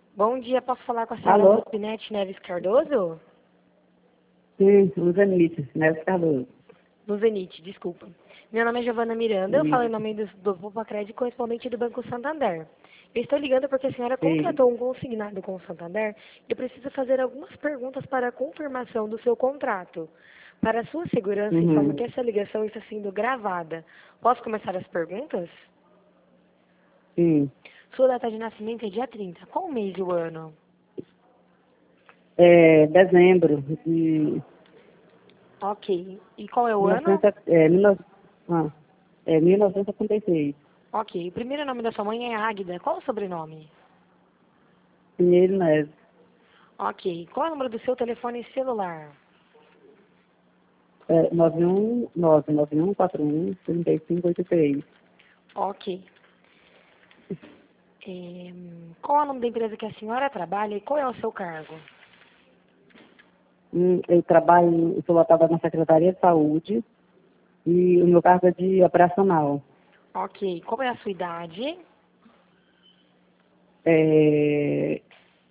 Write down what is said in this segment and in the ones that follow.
Bom dia, posso falar com a senhora Alô? Luzinete Neves Cardoso? Sim, Luzanite, Neves Cardoso. Luzenite, desculpa. Meu nome é Giovana Miranda, eu falo em nome do Bupacred, correspondente do Banco Santander. Eu estou ligando porque a senhora Sim. contratou um consignado com o Santander e eu preciso fazer algumas perguntas para a confirmação do seu contrato. Para a sua segurança, informo que Uhum. essa ligação está sendo gravada. Posso começar as perguntas? Sim. Sua data de nascimento é dia 30. Qual o mês e o ano? Dezembro de Ok. E qual é o ano? 1900, 1976. Ok. O primeiro nome da sua mãe é Águida. Qual o sobrenome? Pinheiro Neves. Ok. Qual é o número do seu telefone celular? 91991413583. Ok. Qual é o nome da empresa que a senhora trabalha e qual é o seu cargo? Eu sou lotada na Secretaria de Saúde e o meu cargo é de operacional. Ok. Qual é a sua idade? É,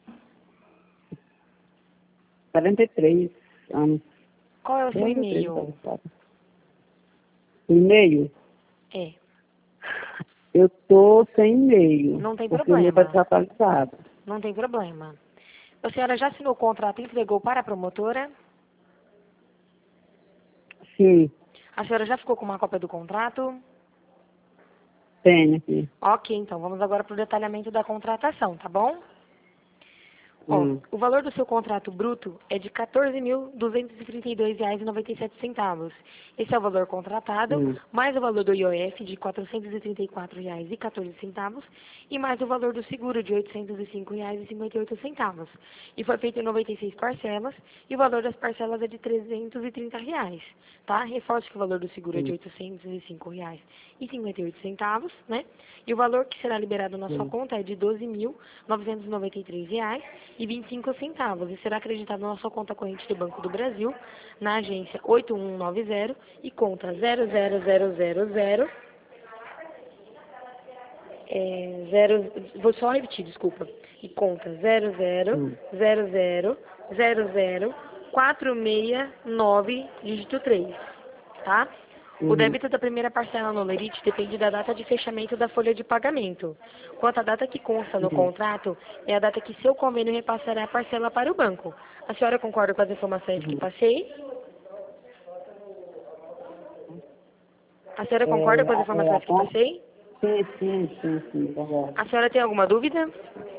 43 anos. Qual é o seu 43, e-mail? e-mail? É. Eu tô sem e-mail, Não tem porque o meu está problema. desatualizado. Não tem problema. A senhora já assinou o contrato e entregou para a promotora? Sim, A senhora já ficou com uma cópia do contrato? tenho aqui. Ok, então vamos agora para o detalhamento da contratação, tá bom? Ó, Hum, o valor do seu contrato bruto é de R$ 14.232,97. Esse é o valor contratado, hum, mais o valor do IOF de R$ 434,14 e mais o valor do seguro de R$ 805,58. E foi feito em 96 parcelas e o valor das parcelas é de R$ 330, tá? Reforço que o valor do seguro é de hum, R$ 805,58, né? E o valor que será liberado na sua hum. conta é de R$ 12.993,25 e será acreditado na sua conta corrente do Banco do Brasil, na agência 8190 e conta 00000 vou só repetir, desculpa. E conta Hum. 000000469, dígito 3, tá? O Uhum. débito da primeira parcela no Lerite depende da data de fechamento da folha de pagamento. Quanto à data que consta no Uhum. contrato, é a data que seu convênio repassará a parcela para o banco. A senhora concorda com as informações que Uhum. passei? A senhora concorda É, com as informações que passei? sim, verdade. A senhora tem alguma dúvida?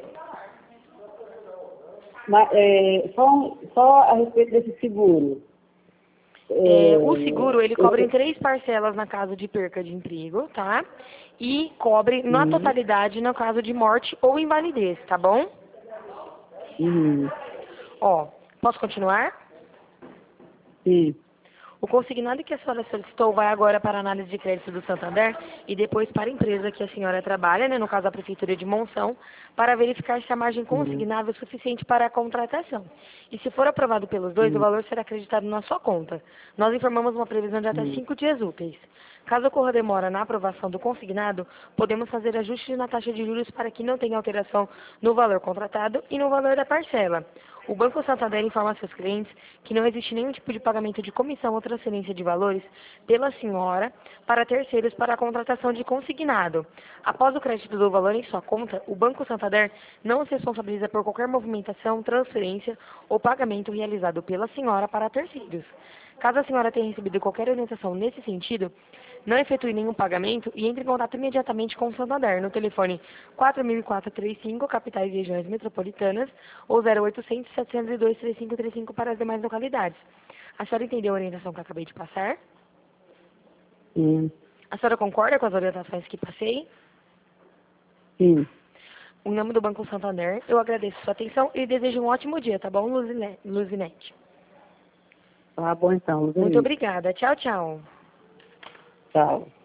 Mas, só a respeito desse seguro. O seguro, ele Eu cobre em tô, 3 parcelas na caso de perca de emprego, tá? E cobre na uhum, totalidade no caso de morte ou invalidez, tá bom? uhum, Ó, posso continuar? sim, O consignado que a senhora solicitou vai agora para a análise de crédito do Santander e depois para a empresa que a senhora trabalha, né, no caso a Prefeitura de Monção, para verificar se a margem uhum, consignável é suficiente para a contratação. E se for aprovado pelos dois, o uhum, valor será acreditado na sua conta. Nós informamos uma previsão de até uhum, 5 dias úteis. Caso ocorra demora na aprovação do consignado, podemos fazer ajustes na taxa de juros para que não tenha alteração no valor contratado e no valor da parcela. O Banco Santander informa a seus clientes que não existe nenhum tipo de pagamento de comissão ou transferência de valores pela senhora para terceiros para a contratação de consignado. Após o crédito do valor em sua conta, o Banco Santander não se responsabiliza por qualquer movimentação, transferência ou pagamento realizado pela senhora para terceiros. Caso a senhora tenha recebido qualquer orientação nesse sentido, não efetue nenhum pagamento e entre em contato imediatamente com o Santander no telefone 400435, capitais e regiões metropolitanas, ou 0800 702 3535 para as demais localidades. A senhora entendeu a orientação que eu acabei de passar? sim, A senhora concorda com as orientações que passei? sim. Em nome do Banco Santander, eu agradeço sua atenção e desejo um ótimo dia, tá bom, Luzinete? Tá bom então, Muito Luzanite. obrigada. Tchau, tchau. Tchau.